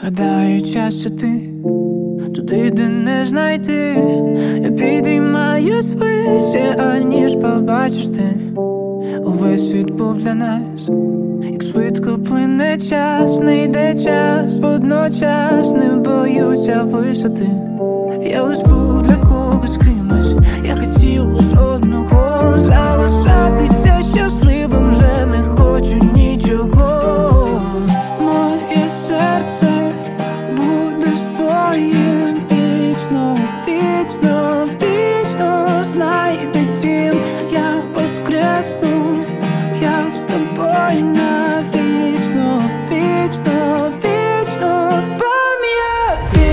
Гадаю, час іти туди, де не знайти. Я підіймаюсь вище, аніж побачиш ти. Увесь світ був для нас, як швидко плине час, не йде час, водночас не боюся висоти. Я лиш був для когось кимось, я хотів лиш одного, залишатися щасливим, вже не хочу нічого. Моє серце буде з твоїм вічно, вічно, вічно. Знайде дім, я воскресну, я з тобою навічно, вічно, вічно в пам'яті.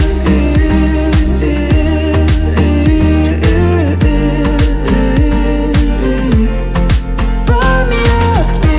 В пам'яті.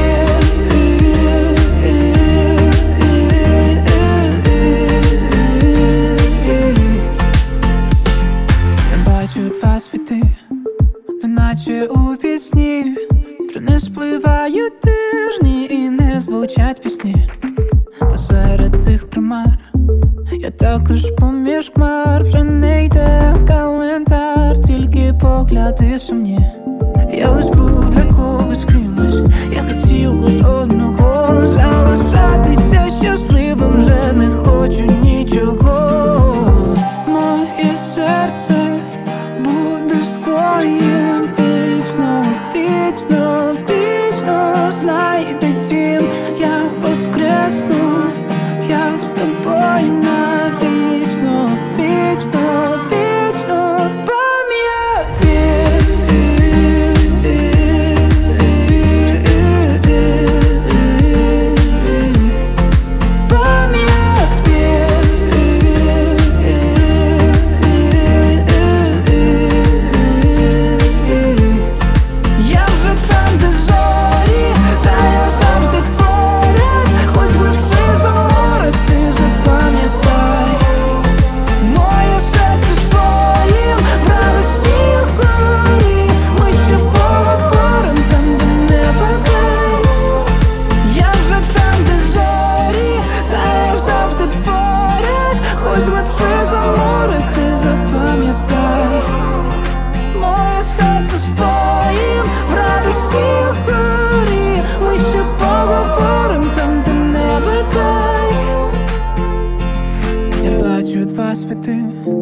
Я бачу два світи, неначе у вісні. Вже не спливають тижні і не звучать пісні. Посеред тих примар я також поміж хмар. Вже не йде календар, тільки погляди сумні. Я лиш був для когось кимось, я хотів лиш одного, залишатися щасливим, вже не хочу нічого. Моє серце буде з твоїм вічно, вічно, вічно. Знайде дім, я воскресну, я з тобою навічно, вічно, вічно в пам'яті. В пам'яті. Я вже там, де зорі, та я завжди поряд. Хоч глибше за море, ти запам'ятай. Моє серце з твоїм в радості й в горі. Ми ще поговорим там, де небо край. Я вже там, де зорі, та я завжди поряд. Хоч глибше за море, ти запам'ятай. Моє серце з твоїм в радості й в горі. Ми ще поговорим там, де небо край. Я бачу два світи,